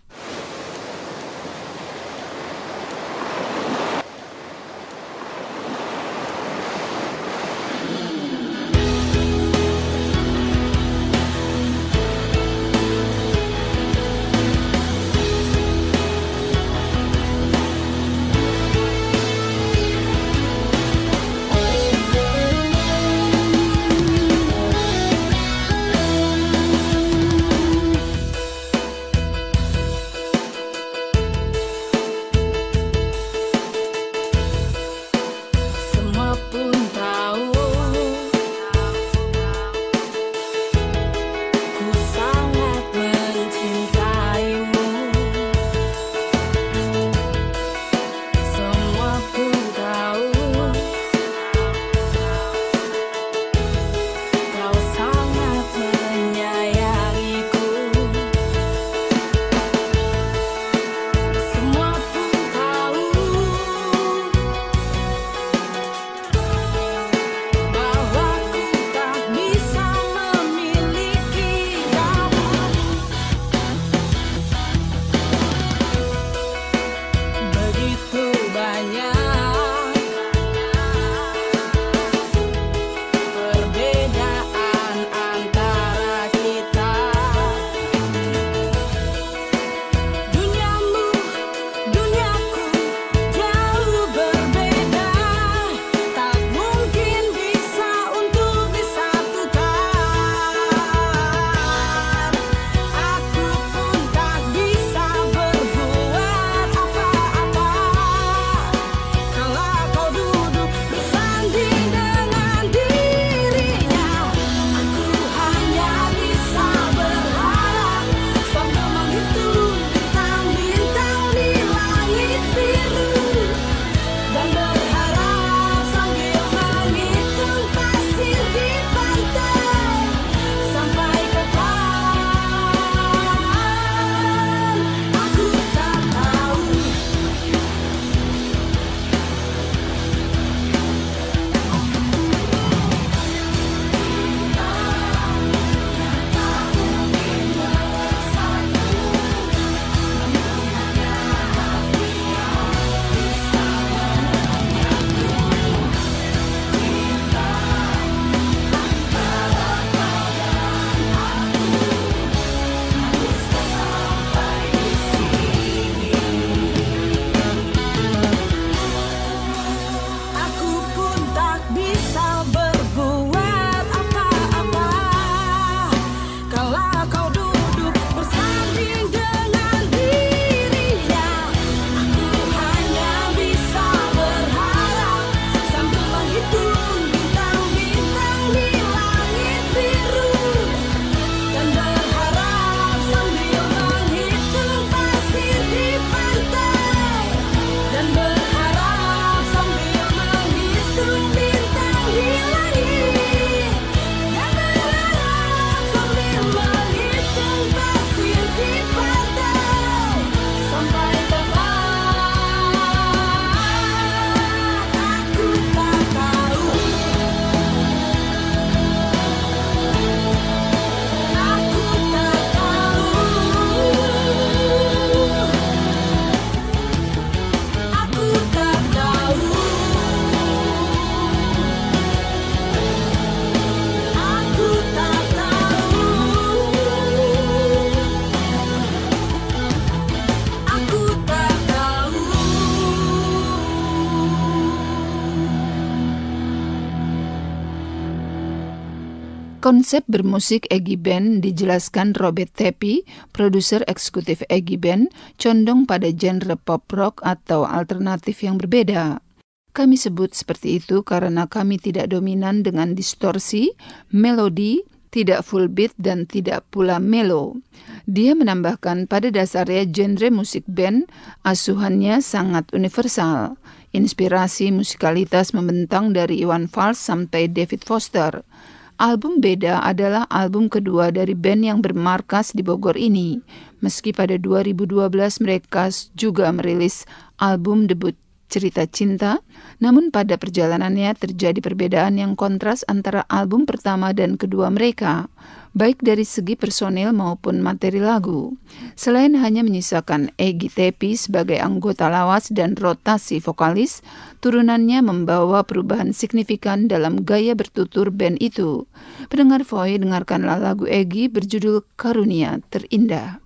H: Konsep bermusik Eggy Band, dijelaskan Robert Tepi, produser eksekutif Eggy Band, condong pada genre pop rock atau alternatif yang berbeda. Kami sebut seperti itu karena kami tidak dominan dengan distorsi, melodi, tidak full beat, dan tidak pula mellow. Dia menambahkan pada dasarnya genre musik band asuhannya sangat universal. Inspirasi musikalitas membentang dari Iwan Fals sampai David Foster. Album Beda adalah album kedua dari band yang bermarkas di Bogor ini. Meski pada dua ribu dua belas mereka juga merilis album debut Cerita Cinta, namun pada perjalanannya terjadi perbedaan yang kontras antara album pertama dan kedua mereka, baik dari segi personil maupun materi lagu. Selain hanya menyisakan Eggy Tepi sebagai anggota lawas dan rotasi vokalis, turunannya membawa perubahan signifikan dalam gaya bertutur band itu. Pendengar V O I, dengarkanlah lagu Eggy berjudul Karunia Terindah.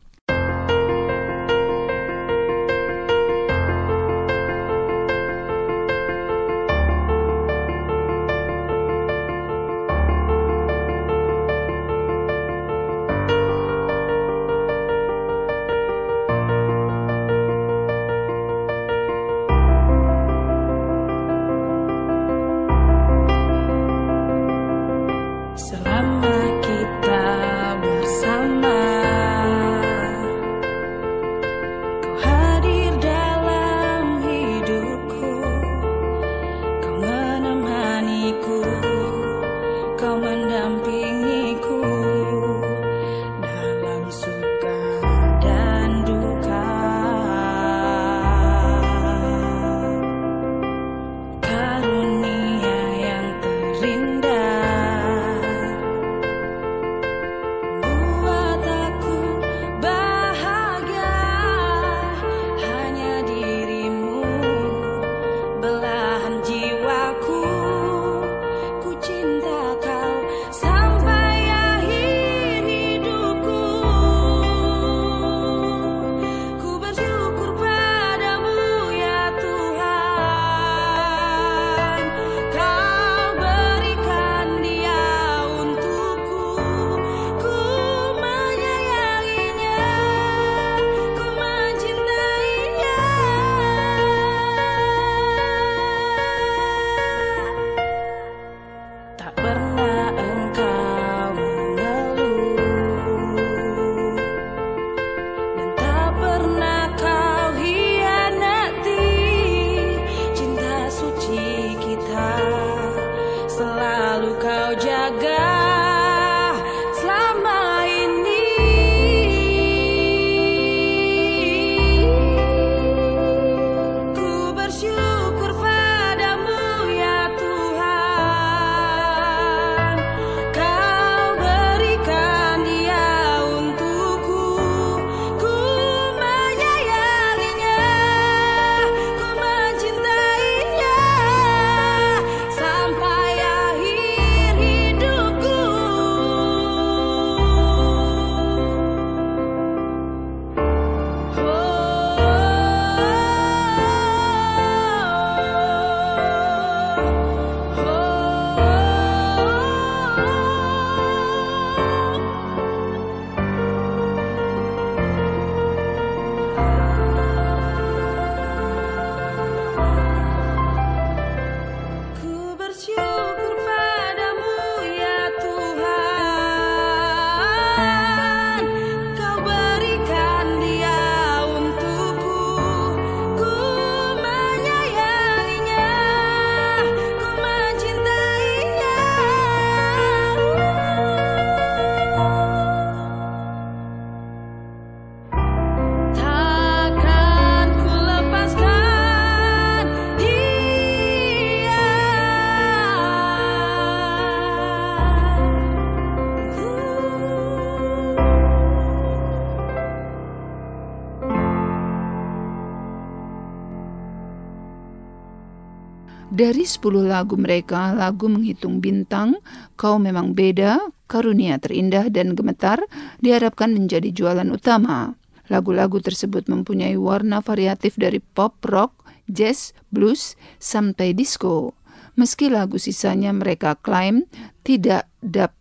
H: Dari sepuluh lagu mereka, lagu Menghitung Bintang, Kau Memang Beda, Karunia Terindah, dan Gemetar diharapkan menjadi jualan utama. Lagu-lagu tersebut mempunyai warna variatif dari pop, rock, jazz, blues, sampai disco. Meski lagu sisanya mereka klaim tidak dapat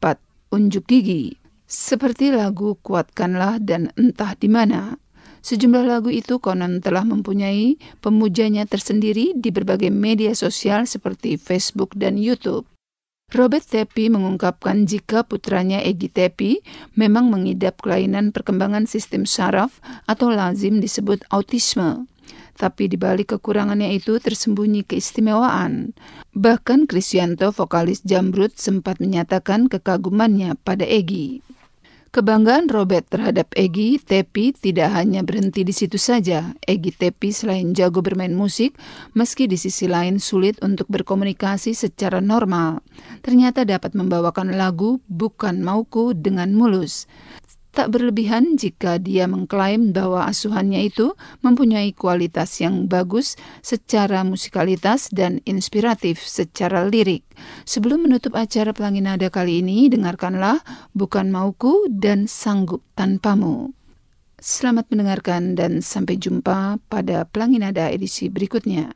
H: unjuk gigi, seperti lagu Kuatkanlah dan Entah di Mana. Sejumlah lagu itu konon telah mempunyai pemujanya tersendiri di berbagai media sosial seperti Facebook dan YouTube. Robert Tepi mengungkapkan jika putranya Egy Tepi memang mengidap kelainan perkembangan sistem saraf atau lazim disebut autisme. Tapi di balik kekurangannya itu tersembunyi keistimewaan. Bahkan Krisyanto, vokalis Jamrud, sempat menyatakan kekagumannya pada Egy. Kebanggaan Robert terhadap Egy Tepi tidak hanya berhenti di situ saja. Egy Tepi selain jago bermain musik, meski di sisi lain sulit untuk berkomunikasi secara normal, ternyata dapat membawakan lagu Bukan Mauku dengan mulus. Tak berlebihan jika dia mengklaim bahwa asuhannya itu mempunyai kualitas yang bagus secara musikalitas dan inspiratif secara lirik. Sebelum menutup acara Pelangi Nada kali ini, dengarkanlah Bukan Mauku dan Sanggup Tanpamu. Selamat mendengarkan dan sampai jumpa pada Pelangi Nada edisi berikutnya.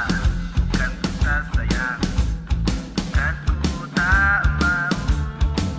J: Bukan ku tak sayang, bukan ku tak mau.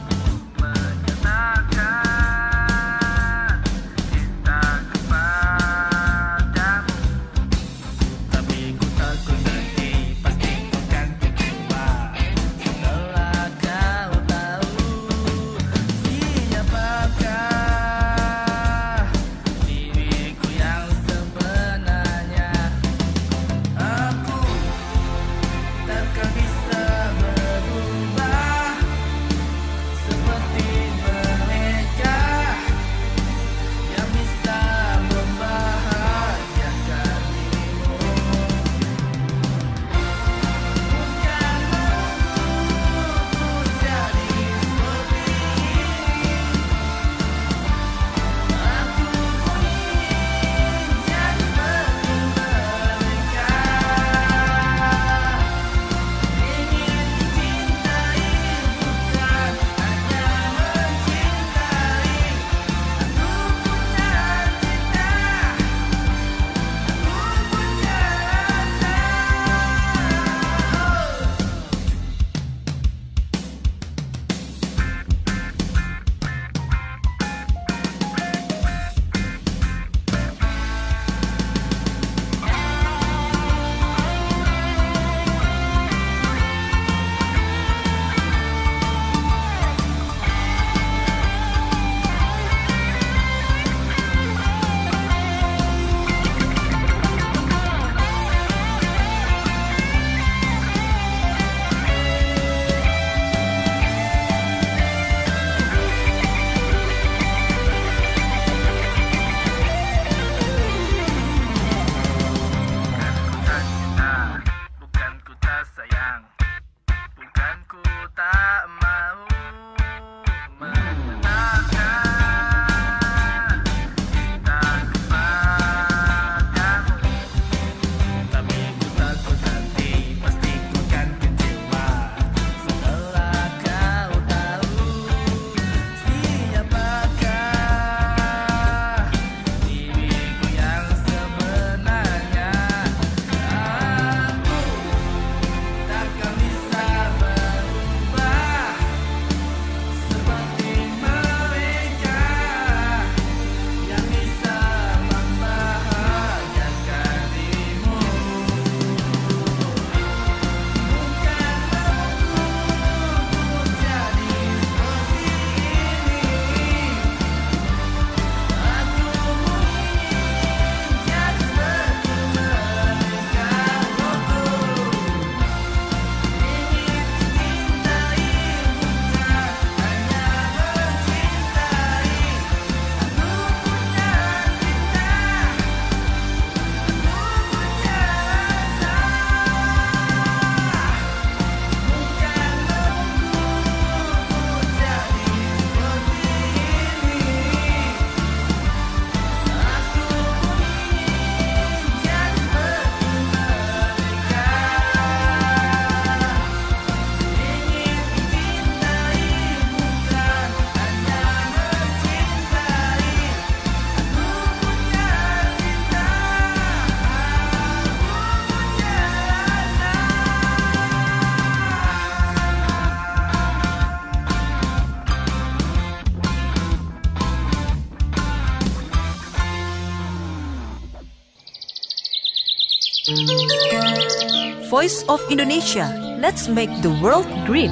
A: Voice of Indonesia, let's make the world green.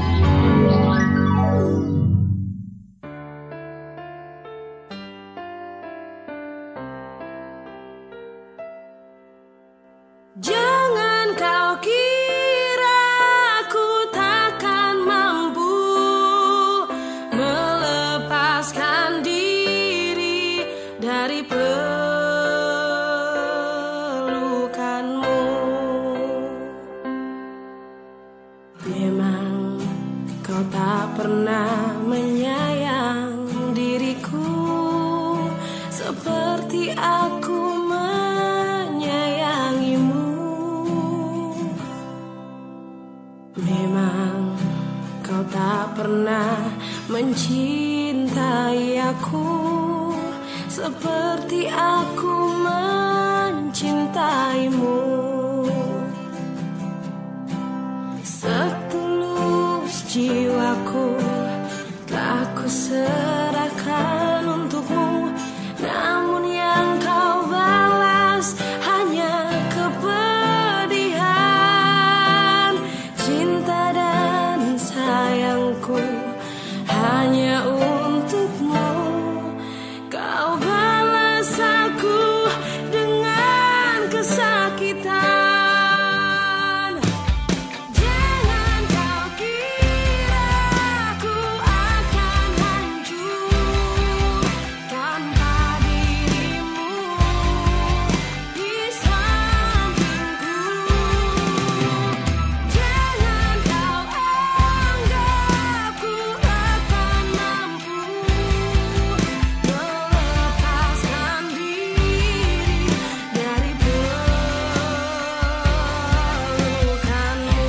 J: Jangan kau kira aku takkan mampu melepaskan diri dari pelukanmu. Memang kau tak pernah menyayang diriku seperti aku menyayangimu. Memang kau tak pernah mencintai aku seperti aku mencintaimu. Setulus jiwaku telah kuserahkan untukmu, namun yang kau balas hanya kepedihan. Cinta dan sayangku hanya untukmu, kau balas aku dengan kesakitan. Jangan kau kira aku akan hancur tanpa dirimu di sampingku. Jangan kau anggap ku akan mampu melepaskan diri dari pelukanmu.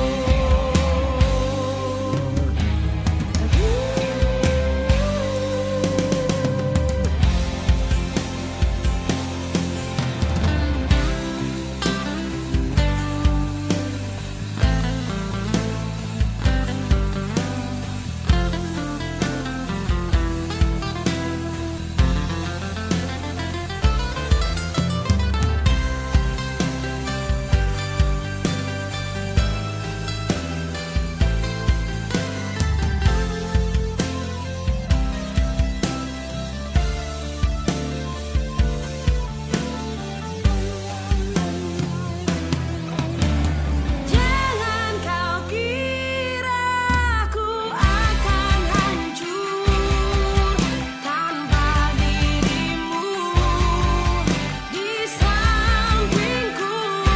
J: Jangan kau kira aku akan hancur tanpa dirimu di sampingku.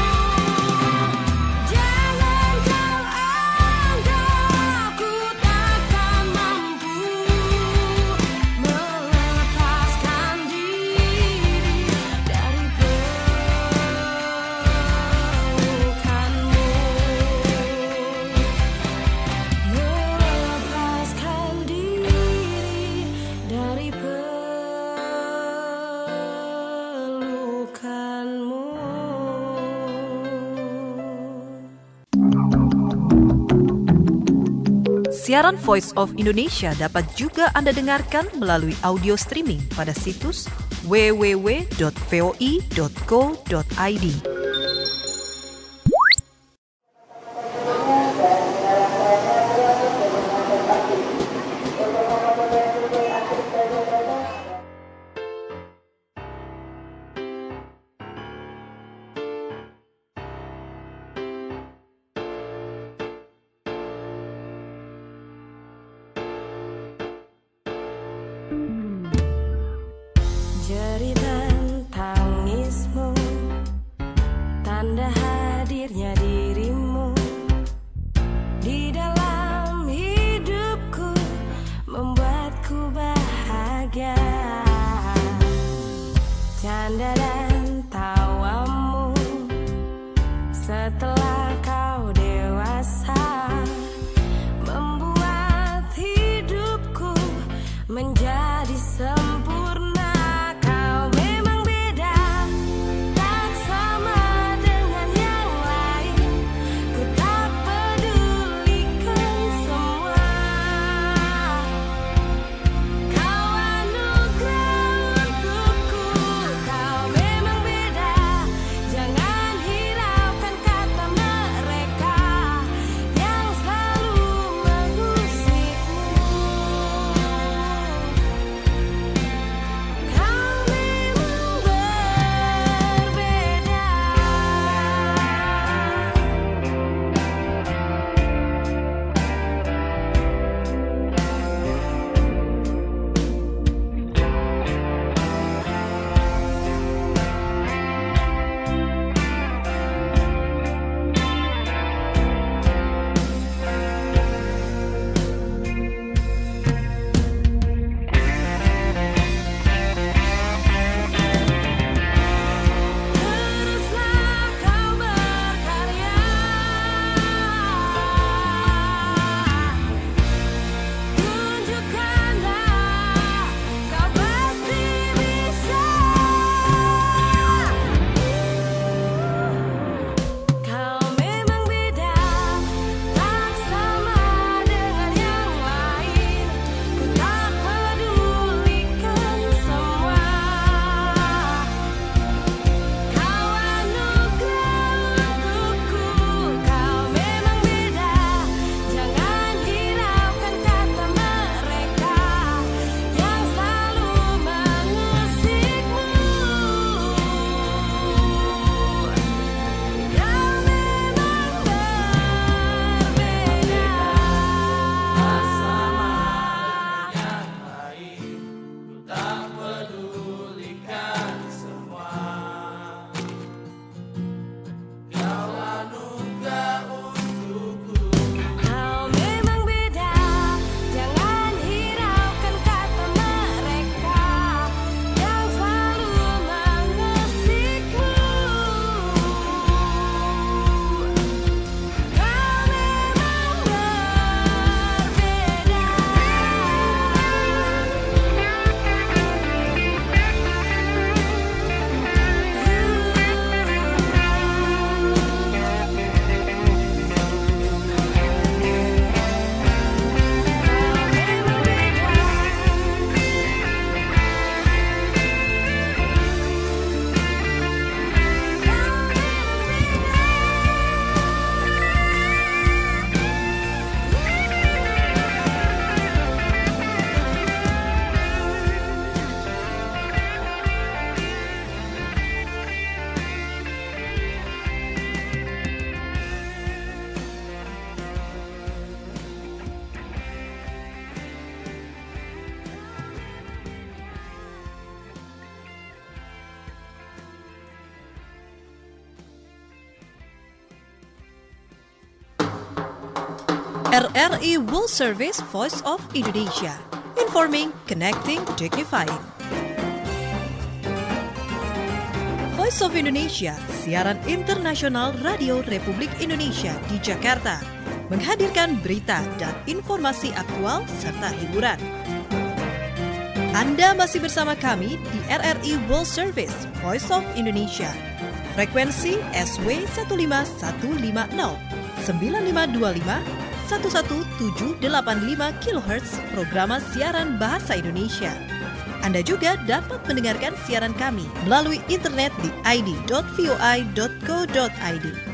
J: Jangan kau anggap ku takkan mampu melepaskan diri dari pelukanmu. Melepaskan diri dari pelukanmu.
A: Siaran Voice of Indonesia dapat juga Anda dengarkan melalui audio streaming pada situs w w w dot voi dot co dot i d.
J: Jeritan tangismu, tanda hadirnya dirimu di dalam hidupku, membuatku bahagia. Canda dan tawamu setelah kau dewasa, membuat hidupku menjadi sempurna. Kau memang beda, tak sama dengan yang lain. Ku tak pedulikan semua. Kau anugerah untukku. Kau memang
A: R R I World Service Voice of Indonesia. Informing, connecting, dignifying. Voice of Indonesia, siaran internasional Radio Republik Indonesia di Jakarta, menghadirkan berita dan informasi aktual serta hiburan. Anda masih bersama kami di R R I World Service Voice of Indonesia. Frekuensi S W satu lima satu lima nol sembilan lima dua lima satu satu tujuh delapan lima kilohertz programa siaran bahasa Indonesia. Anda juga dapat mendengarkan siaran kami melalui internet di i d dot voi dot co dot i d.